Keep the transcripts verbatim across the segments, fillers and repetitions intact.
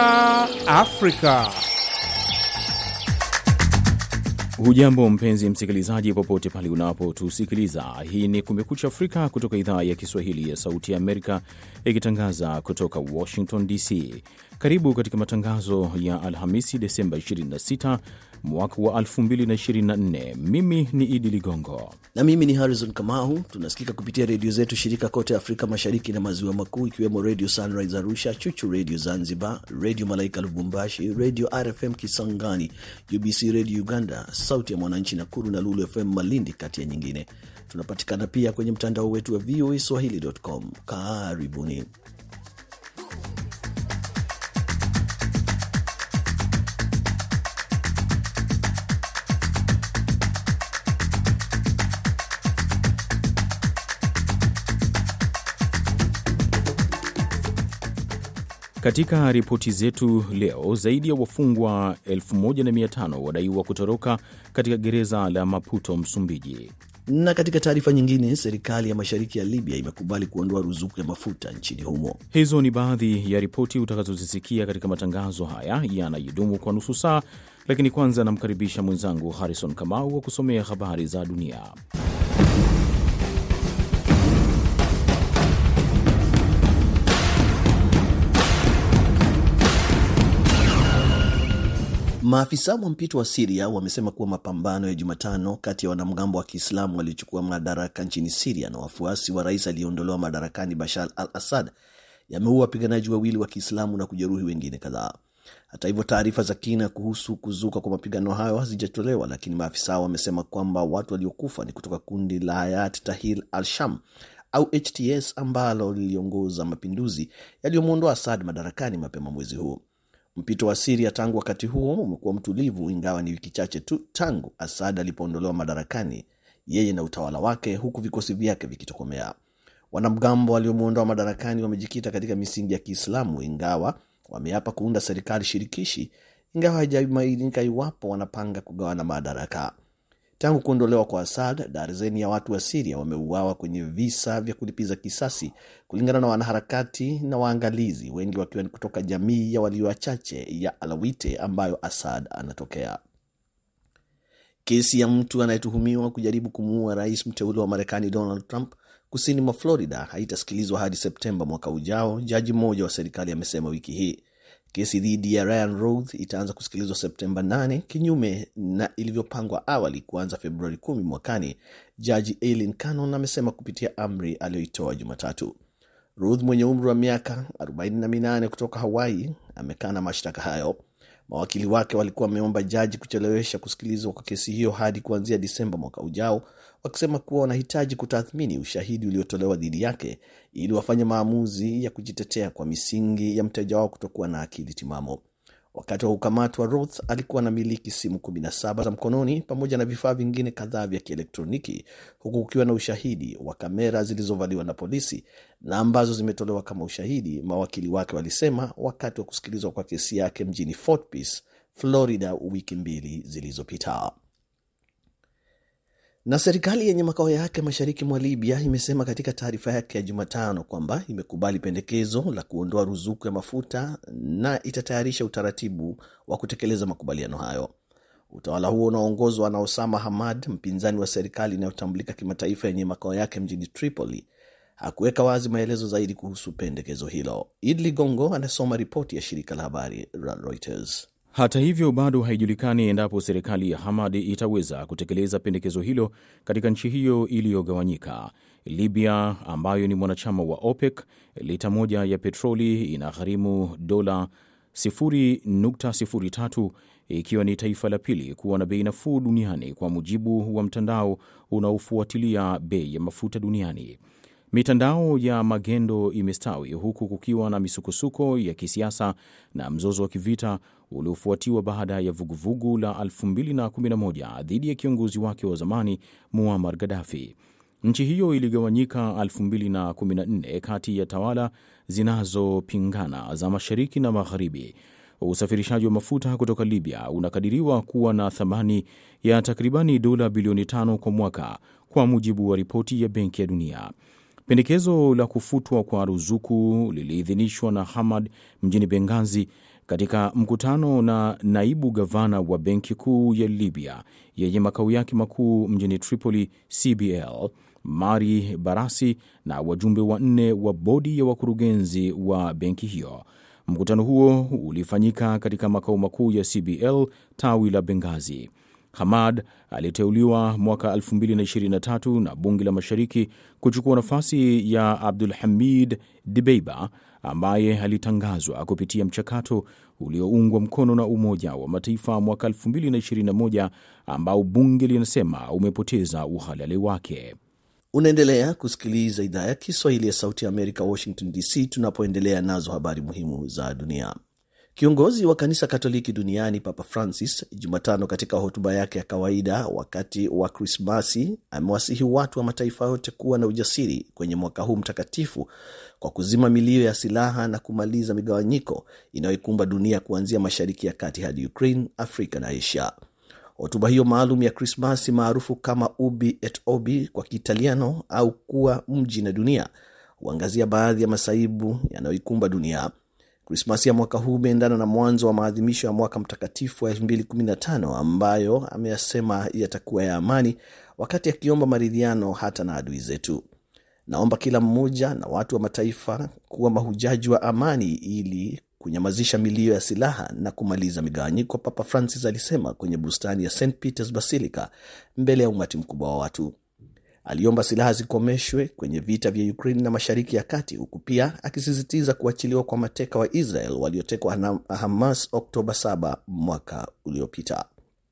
Afrika. Hujambo mpenzi msikilizaji, popote pale unapotusikiliza. Hii ni Kumekucha Afrika kutoka idhaa ya Kiswahili ya Sauti ya Amerika, ikitangaza kutoka Washington D C. Karibu katika matangazo ya Alhamisi Desemba ishirini na sita mwaka wa elfu mbili ishirini na nne. Mimi ni Idi Ligongo na mimi ni Harrison Kamau. Tunasikika kupitia redio zetu shirika kote Afrika Mashariki na Maziwa Makuu, ikiwemo Radio Sunrise Arusha, Chuchu Radio Zanzibar, Radio Malaika Lubumbashi, Radio R F M Kisangani, U B C Radio Uganda, Sauti ya Mwananchi Nakuru na Lulu F M Malindi, kati ya nyingine. Tunapatikana pia kwenye mtandao wetu wa v o a swahili dot com. Karibuni. Katika ripoti zetu leo, zaidi ya wafungwa elfu moja na mia tano wadaiwa kutoroka katika gereza la Maputo, Msumbiji. Na katika taarifa nyingine, serikali ya mashariki ya Libya imekubali kuondoa ruzuku ya mafuta nchini humo. Hizo ni baadhi ya ripoti utakazozisikia katika matangazo haya yanayodumu kwa nusu saa, lakini kwanza namkaribisha mwenzangu Harrison Kamau wa kusomea habari za dunia. Maafisa wa mpito wa Syria wamesema kuwa mapambano ya Jumatano kati ya wanamgambo wa Kiislamu waliochukua madaraka nchini Syria na wafuasi wa rais aliyeondolewa madarakani Bashar al-Assad yameua wapiganaji wawili wa Kiislamu na kujeruhi wengine kadhaa. Hata hivyo, taarifa za kina kuhusu kuzuka kwa mapigano hayo hazijatolewa, lakini maafisa wamesema kwamba watu waliokufa ni kutoka kundi la Hayat Tahrir al-Sham au H T S ambalo liliongoza mapinduzi yaliyomuondoa Assad madarakani mapema mwezi huu. Mpito wa Syria tangu wakati huo umekuwa mtulivu, ingawa ni wiki chache tu tangu Assad alipoondolewa madarakani yeye na utawala wake, huku vikosi vyake vikitokomea. Wanamgambo waliomuondoa madarakani wamejikita katika misingi ya Kiislamu, ingawa wameapa kuunda serikali shirikishi, ingawa haijabainika iwapo wanapanga kugawana madaraka. Tangu kuondolewa kwa Assad, darzeni ya watu wa Syria wameuawa kwenye visa vya kulipiza kisasi, kulingana na wanaharakati na waangalizi, wengi wakiwa kutoka jamii ya walio wachache ya Alawite ambayo Assad anatokea. Kesi ya mtu anayetuhumiwa kujaribu kumuua rais mteule wa Marekani Donald Trump kusini mwa Florida haitasikilizwa hadi Septemba mwaka ujao, jaji mmoja wa serikali amesema wiki hii. Kesi dhidi ya Ryan Roth itaanza kusikilizwa Septemba nane, kinyume na ilivyopangwa awali kuanza Februari kumi mwakani, jaji Eileen Cannon amesema kupitia amri aliyoitoa Jumatatu. Roth mwenye umri wa miaka arobaini na minane kutoka Hawaii amekana mashtaka hayo. Mawakili wake walikuwa wameomba jaji kuchelewesha kusikilizwa kwa kesi hiyo hadi kuanzia Disemba mwaka ujao, wakisema kuwa wanahitaji kutathmini ushahidi uliotolewa dhidi yake ili wafanye maamuzi ya kujitetea kwa misingi ya mteja wao kutokuwa na akili timamu. Wakati wa kukamatwa, Roth alikuwa na miliki simu kumi na saba za mkononi pamoja na vifaa vingine kadhaa vya kielektroniki, huku kukiwa na ushahidi wa kamera zilizovaliwa na polisi na ambazo zimetolewa kama ushahidi, mawakili wake walisema wakati wa kusikilizwa kwa kesi yake mjini Fort Pierce, Florida, wiki mbili zilizopita. Na serikali yenye makao yake mashariki mwa Libya imesema katika taarifa yake ya Jumatano kwamba imekubali pendekezo la kuondoa ruzuku ya mafuta na itatayarisha utaratibu wa kutekeleza makubaliano hayo. Utawala huo unaongozwa na Osama Hamad, mpinzani wa serikali inayotambulika kimataifa yenye makao yake mjini Tripoli, hakuweka wazi maelezo zaidi kuhusu pendekezo hilo. Idli Gongo anasoma ripoti ya shirika la habari la Reuters. Hata hivyo, bado haijulikani endapo serikali ya Hamad itaweza kutekeleza pendekezo hilo katika nchi hiyo iliyogawanyika. Libya, ambayo ni mwanachama wa OPEC, lita moja ya petroli inagharimu dola sifuri nukta sifuri tatu, ikiwa ni taifa la pili kuwa na bei nafuu duniani kwa mujibu wa mtandao unaofuatilia bei ya mafuta duniani. Mitandao ya magendo imestawi huku kukiwa na misukosuko ya kisiasa na mzozo wa kivita uliofuatiwa baada ya vuguvugu la elfu mbili na kumi na moja dhidi ya kiongozi wake wa zamani Muammar Gaddafi. Nchi hiyo iligawanyika elfu mbili na kumi na nne kati ya tawala zinazopingana za mashariki na magharibi. Usafirishaji wa mafuta kutoka Libya unakadiriwa kuwa na thamani ya takribani dola bilioni tano kwa mwaka, kwa mujibu wa ripoti ya Benki ya Dunia. Pendekezo la kufutwa kwa ruzuku liliidhinishwa na Hamad mjini Benghazi Katika mkutano na naibu gavana wa benki kuu ya Libya yenye makao yake makuu mjini Tripoli, C B L, Mari Barasi, na wajumbe wanne wa bodi ya wakurugenzi wa benki hiyo. Mkutano huo ulifanyika katika makao makuu ya C B L tawi la Benghazi. Hamad aliteuliwa mwaka elfu mbili na ishirini na tatu na bunge la Mashariki kuchukua nafasi ya Abdul Hamid Dibeiba ambaye alitangazwa kupitia mchakato ulioungwa mkono na Umoja wa Mataifa mwaka elfu mbili na ishirini na moja ambao bunge linasema umepoteza uhalali wake. Unaendelea kusikiliza idhaa ya Kiswahili ya Sauti ya Amerika, Washington D C, tunapoendelea nazo habari muhimu za dunia. Kiongozi wa kanisa Katoliki duniani Papa Francis Jumatano, katika hotuba yake ya kawaida wakati wa Krismasi, amewasihi watu wa mataifa yote kuwa na ujasiri kwenye mwaka huu mtakatifu kwa kuzima milio ya silaha na kumaliza migawanyiko inayoikumba dunia kuanzia Mashariki ya Kati hadi Ukraine, Afrika na Asia. Hotuba hiyo maalum ya Krismasi, maarufu kama Ubi et Obi kwa Kiitaliano au kuwa mji na dunia, huangazia baadhi ya masaibu yanayoikumba dunia. Krismasi ya mwaka huu imeendana na mwanzo wa maadhimisho ya mwaka mtakatifu wa elfu mbili kumi na tano ambayo ameyasema yatakuwa ya amani, wakati akiomba maridhiano hata na adui zetu. Naomba kila mmoja na watu wa mataifa kuwa mahujaji wa amani ili kunyamazisha milio ya silaha na kumaliza migawanyiko, Papa Francis alisema kwenye bustani ya Saint Peter's Basilica mbele ya umati mkubwa wa watu. Aliomba silaha zikomeshwe kwenye vita vya Ukraine na Mashariki ya Kati, huku pia akisisitiza kuachiliwa kwa mateka wa Israel waliotekwa na Hamas Oktoba saba mwaka uliopita.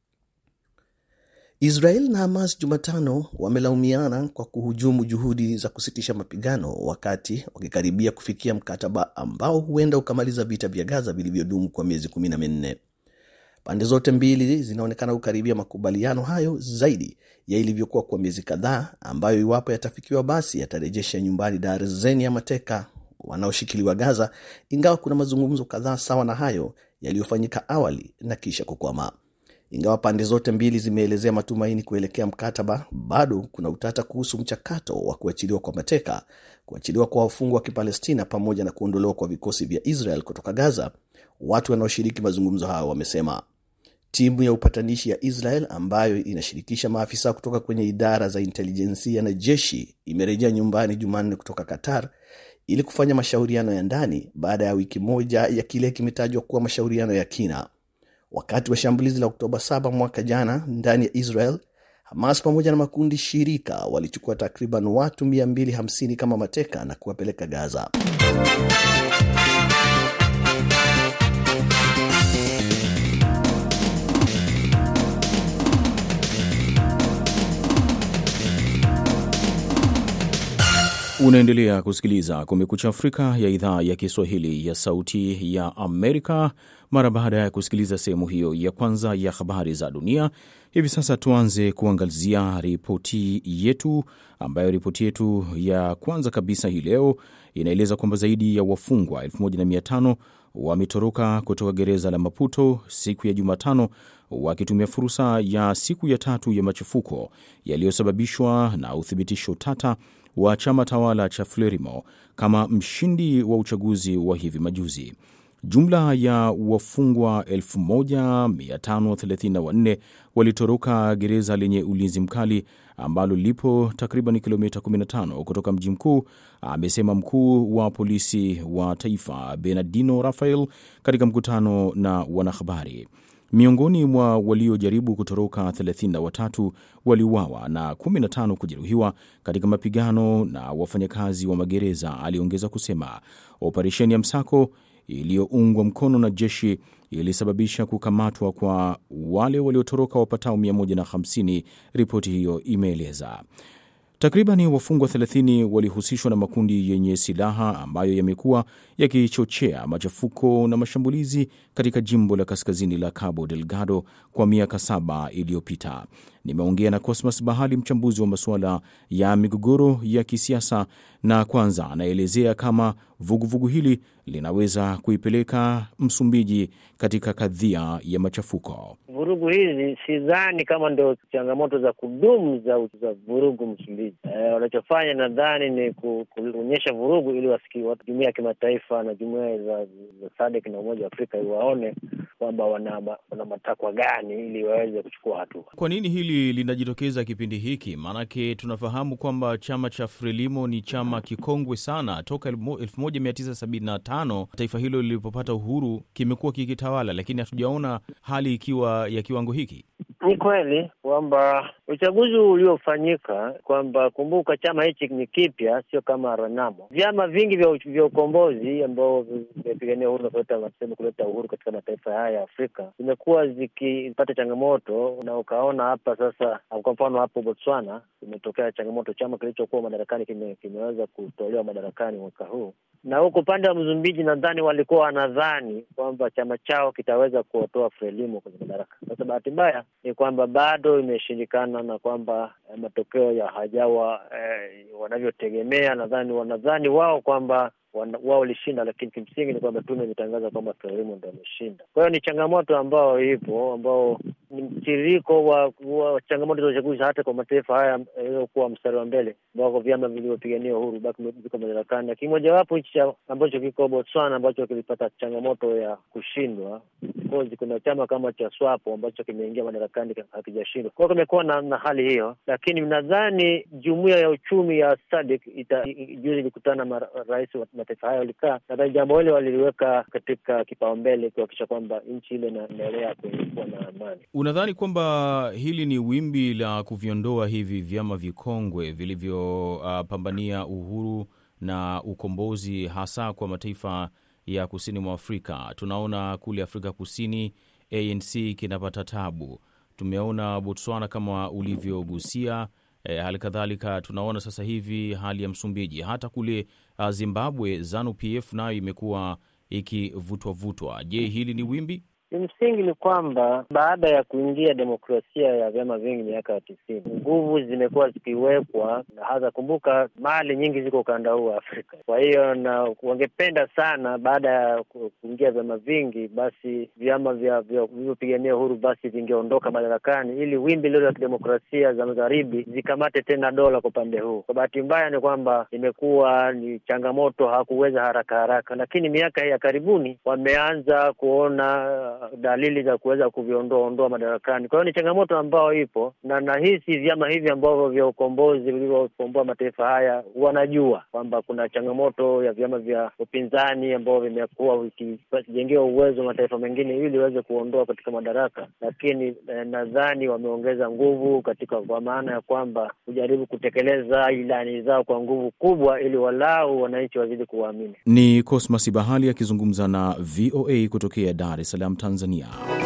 Israel na Hamas Jumatano wamelaumiana kwa kuhujumu juhudi za kusitisha mapigano wakati wakikaribia kufikia mkataba ambao huenda ukamaliza vita vya Gaza vilivyodumu kwa miezi kumi na minne. Pande zote mbili zinaonekana kukaribia makubaliano hayo zaidi ya ilivyokuwa kwa miezi kadhaa, ambayo iwapo yatafikiwa basi yatarejesha nyumbani darzeni ya mateka wanaoshikiliwa Gaza, ingawa kuna mazungumzo kadhaa sawa na hayo yaliyofanyika awali na kisha kukwama. Ingawa pande zote mbili zimeelezea matumaini kuelekea mkataba, bado kuna utata kuhusu mchakato wa kuachiliwa kwa mateka, kuachiliwa kwa wafungwa wa Kipalestina pamoja na kuondolewa kwa vikosi vya Israel kutoka Gaza. Watu wanaoshiriki mazungumzo hao wamesema. Timu ya upatanishi ya Israel ambayo inashirikisha maafisa kutoka kwenye idara za intelijensia na jeshi imerejea nyumbani Jumanne kutoka Qatar ili kufanya mashauriano ya ndani baada ya wiki moja ya kile kimetajwa kuwa mashauriano ya kina. Wakati wa shambulizi la Oktoba saba mwaka jana ndani ya Israel, Hamas pamoja na makundi shirika walichukua takriban watu mia mbili hamsini kama mateka na kuwapeleka Gaza. Unaendelea kusikiliza Kumekucha Afrika ya idhaa ya Kiswahili ya Sauti ya Amerika. Mara baada ya kusikiliza sehemu hiyo ya kwanza ya habari za dunia, hivi sasa tuanze kuangazia ripoti yetu, ambayo ripoti yetu ya kwanza kabisa hii leo inaeleza kwamba zaidi ya wafungwa elfu moja na mia tano wametoroka kutoka gereza la Maputo siku ya Jumatano, wakitumia fursa ya siku ya tatu ya machafuko yaliyosababishwa na uthibitisho tata wa chama tawala cha Frelimo kama mshindi wa uchaguzi wa hivi majuzi. Jumla ya wafungwa elfu moja mia tano thelathini na wanne walitoroka gereza lenye ulinzi mkali ambalo lipo takriban kilomita kumi na tano kutoka mji mkuu, amesema mkuu wa polisi wa taifa Bernardino Rafael katika mkutano na wanahabari. Miongoni mwa waliojaribu kutoroka thelathini na watatu waliuawa na kumi na tano kujeruhiwa katika mapigano na wafanyakazi wa magereza, aliongeza kusema. Operesheni ya msako iliyoungwa mkono na jeshi ilisababisha kukamatwa kwa wale waliotoroka wapatao mia moja na hamsini, ripoti hiyo imeeleza. Takribani wafungwa thelathini walihusishwa na makundi yenye silaha ambayo yamekuwa yakichochea machafuko na mashambulizi katika jimbo la kaskazini la Cabo Delgado kwa miaka saba iliyopita. Nimeongea na Cosmas Bahali, mchambuzi wa masuala ya migogoro ya kisiasa, na kwanza anaelezea kama vuguvugu vugu hili linaweza kuipeleka Msumbiji katika kadhia ya machafuko. Vurugu hizi sidhani kama ndio changamoto za kudumu za, za vurugu Msumbiji. E, wanachofanya nadhani ni kuonyesha vurugu ili wasikie watu, jumuiya ya kimataifa na jumuiya za, za S A D C na Umoja wa Afrika waone kwamba wana, wana matakwa gani ili waweze kuchukua hatua. Kwa nini hili linajitokeza kipindi hiki? Maanake tunafahamu kwamba chama cha Frelimo ni chama kikongwe sana. Toka elfu moja mia tisa sabini na tano taifa hilo lilipopata uhuru kimekuwa kikitawala, lakini hatujaona hali ikiwa ya kiwango hiki. Ni kweli kwamba uchaguzi uliofanyika, kwamba kumbuka chama hichi ni kipya, sio kama Renamo. Vyama vingi vya, vya ukombozi ambao vimepigania uhuru na kuleta masemo kuleta uhuru katika mataifa haya ya Afrika zimekuwa zikipata changamoto, na ukaona hapa sasa, kwa mfano hapo Botswana imetokea changamoto, chama kilichokuwa madarakani kime, kimeweza kutolewa madarakani mwaka huu. Na huko upande wa Msumbiji nadhani walikuwa wanadhani kwamba chama chao kitaweza kuotoa Frelimo kwenye madaraka. Sasa bahati mbaya ni kwamba bado imeshindikana, na kwamba eh, matokeo ya hajawa eh, wanavyotegemea. Nadhani wanadhani wao kwamba wao walishinda, lakini kimsingi ni kwamba tume imetangaza kwamba Frelimo ndio ameshinda. Kwa hiyo ni changamoto ambao ipo, ambao ni mtiriko wa, wa changamoto za uchaguzi hata kwa mataifa haya yaliyokuwa mstari wa mbele, ambao vyama vilivyopigania uhuru baki viko madarakani. Lakini mojawapo nchi ambacho kiko Botswana ambacho kilipata changamoto ya kushindwa, kozi kuna chama kama cha SWAPO ambacho kimeingia madarakani hakijashindwa. Kwa hiyo kumekuwa na, na hali hiyo, lakini nadhani jumuiya ya uchumi ya S A D C juzi ilikutana na rais wa mataifa hayo, walikaa nadhani jambo hili waliliweka katika kipaumbele kuhakikisha kwamba nchi ile inaendelea kuwa na amani. Unadhani kwamba hili ni wimbi la kuviondoa hivi vyama vikongwe vilivyopambania uh, uhuru na ukombozi hasa kwa mataifa ya kusini mwa Afrika? Tunaona kule Afrika Kusini A N C kinapata tabu. Tumeona Botswana kama ulivyogusia, eh, hali kadhalika tunaona sasa hivi hali ya Msumbiji. Hata kule uh, Zimbabwe ZANU P F nayo imekuwa ikivutwa vutwa. Je, hili ni wimbi? Msingi ni kwamba baada ya kuingia demokrasia ya vyama vingi miaka ya tisini, nguvu zimekuwa zikiwekwa, na hasa kumbuka mali nyingi ziko ukanda huu wa Afrika. Kwa hiyo na wangependa sana baada ya kuingia vyama vingi, basi vyama vya vilivyopigania uhuru basi vingeondoka madarakani, ili wimbi lile la demokrasia za magharibi zikamate tena dola kwa upande huu. Kwa bahati mbaya ni kwamba imekuwa ni changamoto, hakuweza haraka haraka, lakini miaka ya karibuni wameanza kuona dalili za kuweza kuviondoa ondoa madarakani. Kwa hiyo ni changamoto ambayo ipo, na nahisi vyama hivi ambavyo vya ukombozi vilivyokomboa mataifa haya wanajua kwamba kuna changamoto ya vyama vya upinzani ambao vimekuwa vikijengewa uwezo mataifa mengine ili waweze kuondoa katika madaraka, lakini eh, nadhani wameongeza nguvu katika, kwa maana ya kwamba kujaribu kutekeleza ilani zao kwa nguvu kubwa ili walau wananchi wazidi kuamini. Ni Cosmas Bahali akizungumza na V O A kutokea Dar es Salaam, Tanzania.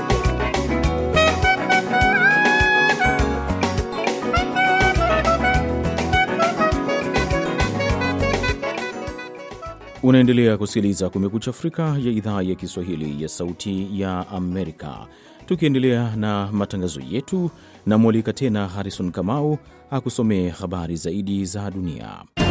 Unaendelea kusikiliza Kumekucha Afrika ya idhaa ya Kiswahili ya Sauti ya Amerika. Tukiendelea na matangazo yetu, na mwalika tena Harrison Kamau akusomee habari zaidi za dunia.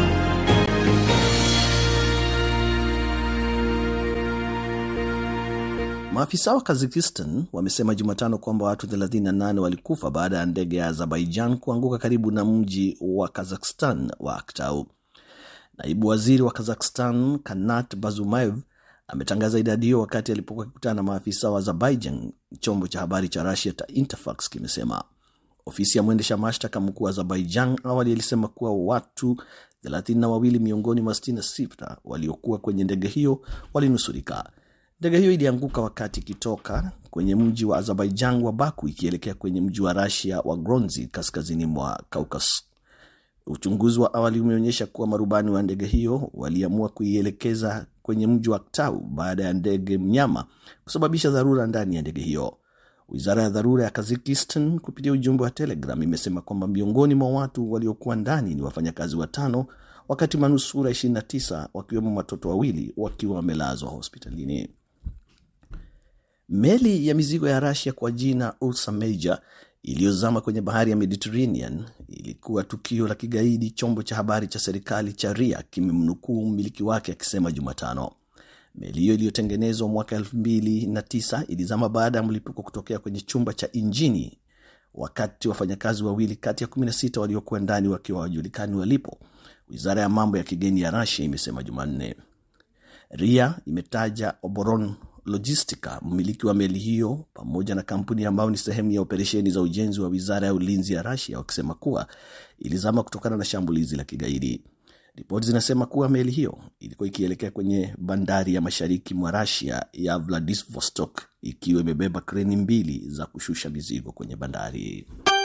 Maafisa wa Kazakhstan wamesema Jumatano kwamba watu thelathini na nane walikufa baada ya ndege ya Azerbaijan kuanguka karibu na mji wa Kazakhstan wa Aktau. Naibu waziri wa Kazakhstan Kanat Bazumayev ametangaza idadi hiyo wakati alipokuwa akikutana na maafisa wa Azerbaijan, chombo cha habari cha Russia cha Interfax kimesema. Ofisi ya mwendesha mashtaka mkuu wa Azerbaijan awali ilisema kuwa watu thelathini na wawili miongoni mwa sitini na sita waliokuwa kwenye ndege hiyo walinusurika. Ndege hiyo ilianguka wakati ikitoka kwenye mji wa Azerbaijan wa Baku ikielekea kwenye mji wa Russia wa Grozny kaskazini mwa Caucasus. Uchunguzi wa awali umeonyesha kuwa marubani wa ndege hiyo waliamua kuielekeza kwenye mji wa Aktau baada ya ndege mnyama kusababisha dharura ndani ya ndege hiyo. Wizara ya dharura ya Kazakhstan kupitia ujumbe wa Telegram imesema kwamba miongoni mwa watu waliokuwa ndani ni wafanyakazi watano, wakati manusura ishirini na tisa wakiwemo watoto wawili wakiwa wamelazwa hospitalini. Meli ya mizigo ya Russia kwa jina Ursa Major iliyozama kwenye bahari ya Mediterranean ilikuwa tukio la kigaidi, chombo cha habari cha serikali cha R I A kimemnukuu mmiliki wake akisema Jumatano. Meli hiyo iliyotengenezwa mwaka elfu mbili na tisa ilizama baada ya mlipuko kutokea kwenye chumba cha injini, wakati wafanyakazi wawili kati ya kumi na sita waliokuwa ndani wakiwa hawajulikani walipo, Wizara ya mambo ya kigeni ya Russia imesema Jumanne. R I A imetaja Oboron Logistica, mmiliki wa meli hiyo, pamoja na kampuni ambayo ni sehemu ya operesheni za ujenzi wa Wizara ya Ulinzi ya Russia, wakisema kuwa ilizama kutokana na shambulizi la kigaidi. Ripoti zinasema kuwa meli hiyo ilikuwa ikielekea kwenye bandari ya mashariki mwa Russia ya Vladivostok ikiwa imebeba kreni mbili za kushusha mizigo kwenye bandari.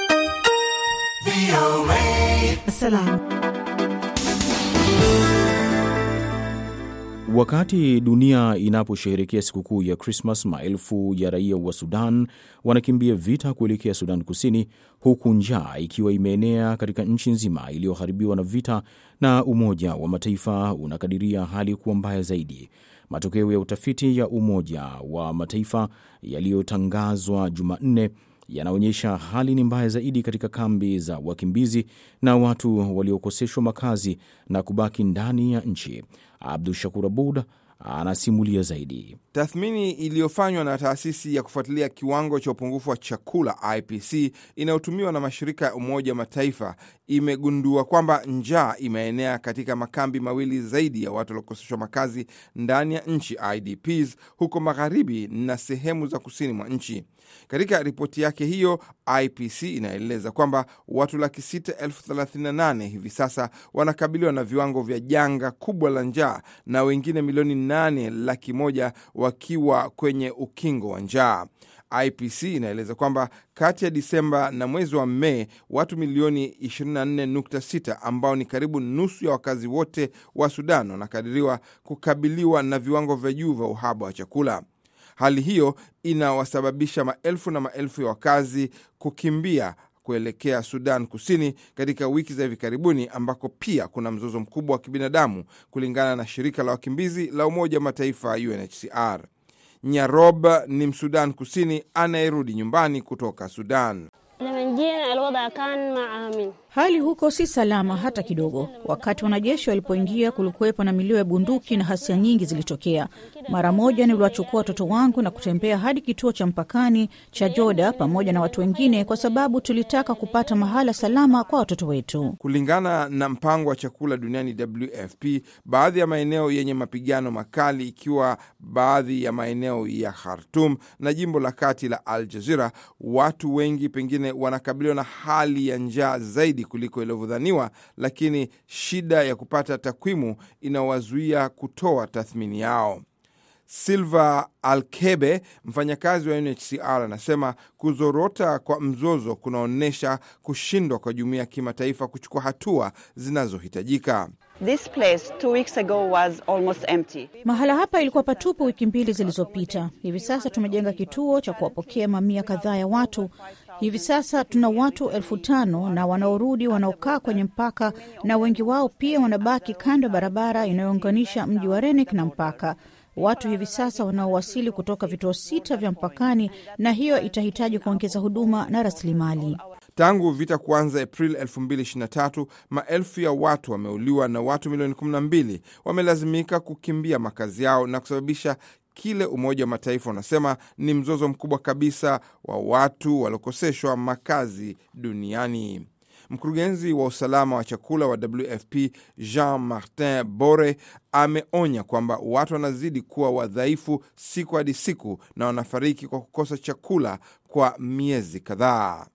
Salam. Wakati dunia inaposherehekea sikukuu ya Christmas, maelfu ya raia wa Sudan wanakimbia vita kuelekea Sudan Kusini, huku njaa ikiwa imeenea katika nchi nzima iliyoharibiwa na vita, na Umoja wa Mataifa unakadiria hali kuwa mbaya zaidi. Matokeo ya utafiti ya Umoja wa Mataifa yaliyotangazwa Jumanne yanaonyesha hali ni mbaya zaidi katika kambi za wakimbizi na watu waliokoseshwa makazi na kubaki ndani ya nchi. Abdul Shakur Abud anasimulia zaidi. Tathmini iliyofanywa na taasisi ya kufuatilia kiwango cha upungufu wa chakula I P C inayotumiwa na mashirika ya Umoja wa Mataifa imegundua kwamba njaa imeenea katika makambi mawili zaidi ya watu waliokoseshwa makazi ndani ya nchi I D Ps huko magharibi na sehemu za kusini mwa nchi. Katika ripoti yake hiyo, I P C inaeleza kwamba watu laki sita elfu thelathini na nane hivi sasa wanakabiliwa na viwango vya janga kubwa la njaa na wengine milioni nane laki moja wakiwa kwenye ukingo wa njaa. I P C inaeleza kwamba kati ya Disemba na mwezi wa Mei, watu milioni ishirini na nne nukta sita ambao ni karibu nusu ya wakazi wote wa Sudan wanakadiriwa kukabiliwa na viwango vya juu vya uhaba wa chakula. Hali hiyo inawasababisha maelfu na maelfu ya wakazi kukimbia kuelekea Sudan Kusini katika wiki za hivi karibuni, ambako pia kuna mzozo mkubwa wa kibinadamu, kulingana na shirika la wakimbizi la Umoja wa Mataifa U N H C R. Nyarob ni Msudan Kusini anayerudi nyumbani kutoka Sudan. Hali huko si salama hata kidogo. Wakati wanajeshi walipoingia, kulikuwepo na milio ya bunduki na hasia nyingi zilitokea. Mara moja niliwachukua watoto wangu na kutembea hadi kituo cha mpakani cha Joda pamoja na watu wengine, kwa sababu tulitaka kupata mahala salama kwa watoto wetu. Kulingana na mpango wa chakula duniani W F P, baadhi ya maeneo yenye mapigano makali, ikiwa baadhi ya maeneo ya Khartoum na jimbo la kati la Al Jazeera, watu wengi pengine wanakabiliwa na hali ya njaa zaidi kuliko ilivyodhaniwa, lakini shida ya kupata takwimu inawazuia kutoa tathmini yao. Silva Alkebe, mfanyakazi wa U N H C R, anasema kuzorota kwa mzozo kunaonesha kushindwa kwa jumuiya ya kimataifa kuchukua hatua zinazohitajika. This place two weeks ago was almost empty. Mahala hapa ilikuwa patupu wiki mbili zilizopita. Hivi sasa tumejenga kituo cha kuwapokea mamia kadhaa ya watu. Hivi sasa tuna watu elfu tano na wanaorudi wanaokaa kwenye mpaka, na wengi wao pia wanabaki kando ya barabara inayounganisha mji wa Renek na mpaka. Watu hivi sasa wanaowasili kutoka vituo sita vya mpakani, na hiyo itahitaji kuongeza huduma na rasilimali. Tangu vita kuanza Aprili elfu mbili ishirini na tatu, maelfu ya watu wameuliwa na watu milioni kumi na mbili wamelazimika kukimbia makazi yao na kusababisha kile Umoja wa Mataifa unasema ni mzozo mkubwa kabisa wa watu waliokoseshwa makazi duniani. Mkurugenzi wa usalama wa chakula wa W F P Jean-Martin Bore ameonya kwamba watu wanazidi kuwa wadhaifu siku hadi siku na wanafariki kwa kukosa chakula kwa miezi kadhaa.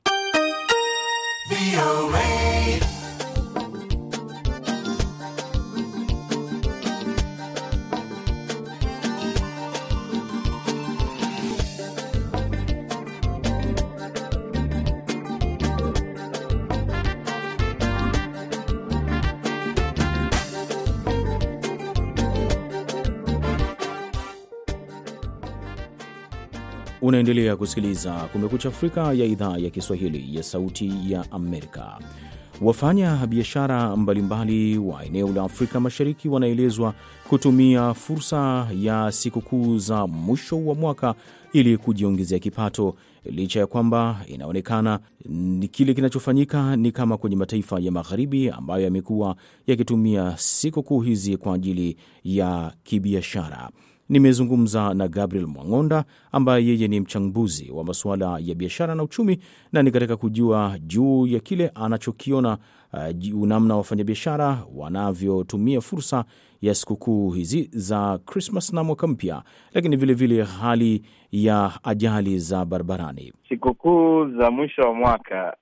Unaendelea kusikiliza Kumekucha Afrika ya idhaa ya Kiswahili ya Sauti ya Amerika. Wafanya biashara mbalimbali wa eneo la Afrika Mashariki wanaelezwa kutumia fursa ya sikukuu za mwisho wa mwaka ili kujiongezea kipato, licha ya kwamba inaonekana ni kile kinachofanyika ni kama kwenye mataifa ya magharibi ambayo yamekuwa yakitumia sikukuu hizi kwa ajili ya kibiashara. Nimezungumza na Gabriel Mwang'onda ambaye yeye ni mchambuzi wa masuala ya biashara na uchumi, na ni katika kujua juu ya kile anachokiona uh, namna wafanyabiashara wanavyotumia fursa ya sikukuu hizi za Christmas na mwaka mpya, lakini vile vile hali ya ajali za barabarani. Sikukuu za mwisho wa mwaka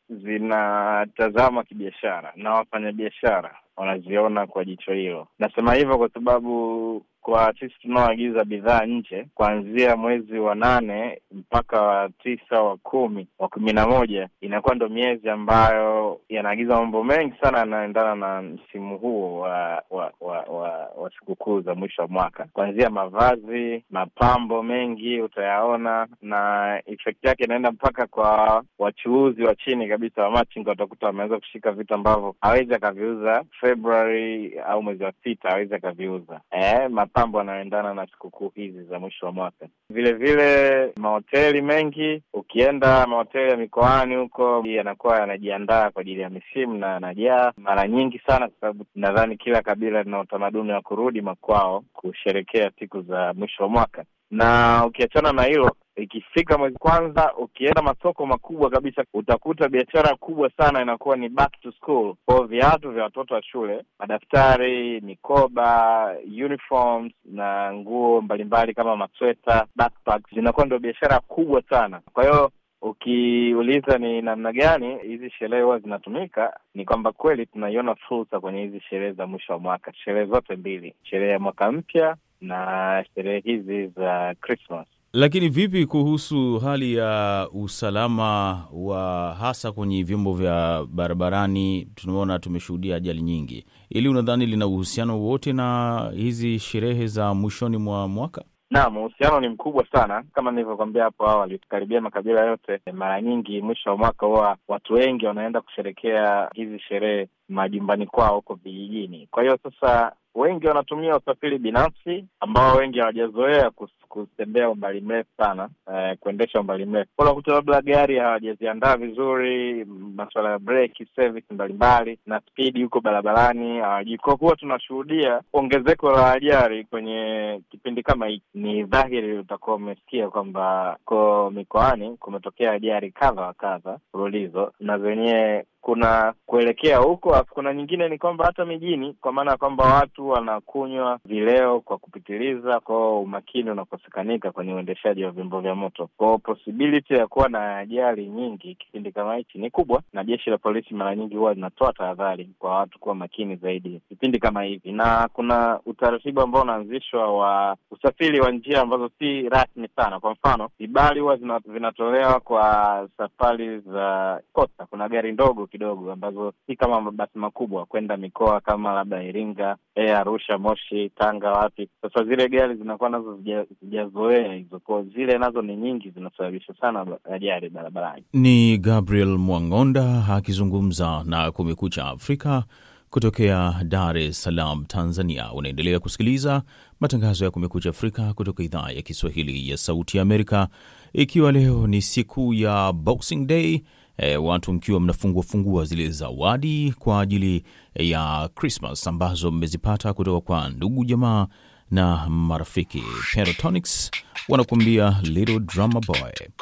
zinatazama kibiashara na wafanyabiashara wanaziona kwa jicho hilo. Nasema hivyo kwa sababu kwa sisi tunaoagiza bidhaa nje, kuanzia mwezi wa nane mpaka wa tisa, wa kumi, wa kumi na moja, inakuwa ndo miezi ambayo yanaagiza mambo mengi sana yanaendana na msimu huo wa wa wa, wa, wa sikukuu za mwisho wa mwaka. Kuanzia mavazi, mapambo mengi utayaona, na effect yake inaenda mpaka kwa wachuuzi wa chini kabisa wa machinga. Utakuta wameanza kushika vitu ambavyo hawezi akaviuza February au mwezi wa sita, hawezi akaviuza. Eh, mapambo yanaendana na sikukuu hizi za mwisho wa mwaka. Vile vile mahoteli mengi, ukienda mahoteli ya mikoani huko, yanakuwa yanajiandaa kwa ajili ya misimu na yanajaa mara nyingi sana, kwa sababu nadhani kila kabila lina utamaduni wa kurudi makwao kusherehekea siku za mwisho wa mwaka. Na ukiachana na hilo, ikifika mwezi kwanza, ukienda masoko makubwa kabisa, utakuta biashara kubwa sana inakuwa ni back to school. Kwa viatu vya watoto wa shule, madaftari, mikoba, uniforms na nguo mbalimbali kama masweta, backpacks, zinakuwa ndio biashara kubwa sana. Kwa hiyo ukiuliza ni namna gani hizi sherehe huwa zinatumika, ni kwamba kweli tunaiona fursa kwenye hizi sherehe za mwisho wa mwaka. Sherehe zote mbili, sherehe ya mwaka mpya na sherehe hizi za Christmas. Lakini vipi kuhusu hali ya usalama wa hasa kwenye vyombo vya barabarani? Tunaona tumeshuhudia ajali nyingi. Ili unadhani lina uhusiano wote na hizi sherehe za mwishoni mwa mwaka? Naam, uhusiano ni mkubwa sana. Kama nilivyokuambia hapo awali, tukaribia makabila yote, mara nyingi mwisho wa mwaka huwa watu wengi wanaenda kusherekea hizi sherehe majumbani kwao huko vijijini. Kwa hiyo sasa wengi wanatumia usafiri binafsi ambao wengi hawajazoea kutembea umbali mrefu sana, eh, kuendesha umbali mrefu. Kwa kuta labda gari hawajaziandaa vizuri, masuala ya breki, service mbalimbali na speed huko barabarani hawajui. Kwa kuwa tunashuhudia ongezeko la ajali kwenye kipindi kama hiki, ni dhahiri utakuwa umesikia kwamba kwa mikoani kumetokea ajali kadha wa kadha fululizo, na zenyewe kuna kuelekea huko. Afu kuna nyingine ni kwamba hata mijini, kwa maana kwamba watu wanakunywa vileo kwa kupitiliza, kwa umakini unakosekanika kwenye uendeshaji wa vyombo vya moto. Kwa possibility ya kuwa na ajali nyingi kipindi kama hichi ni kubwa, na jeshi la polisi mara nyingi huwa linatoa tahadhari kwa watu kuwa makini zaidi kipindi kama hivi. Na kuna utaratibu ambao unaanzishwa wa usafiri wa njia ambazo si rasmi sana. Kwa mfano, vibali huwa vinatolewa kwa safari za kosta. Kuna gari ndogo kidogo ambazo si kama mabasi makubwa kwenda mikoa kama labda Iringa, e, Arusha, Moshi, Tanga, wapi. Sasa zile gari zinakuwa nazo zijazoea hizo, kwa zile nazo ni nyingi, zinasababisha sana ajali barabarani. Ni Gabriel Mwang'onda akizungumza na Kumekucha Afrika kutokea Dar es Salaam, Tanzania. Unaendelea kusikiliza matangazo ya Kumekucha Afrika kutoka idhaa ya Kiswahili ya Sauti ya Amerika, ikiwa leo ni siku ya Boxing Day. E, watu mkiwa mnafungua fungua zile zawadi kwa ajili ya Christmas ambazo mmezipata kutoka kwa ndugu jamaa na marafiki. Pentatonix wanakuambia Little Drummer Boy.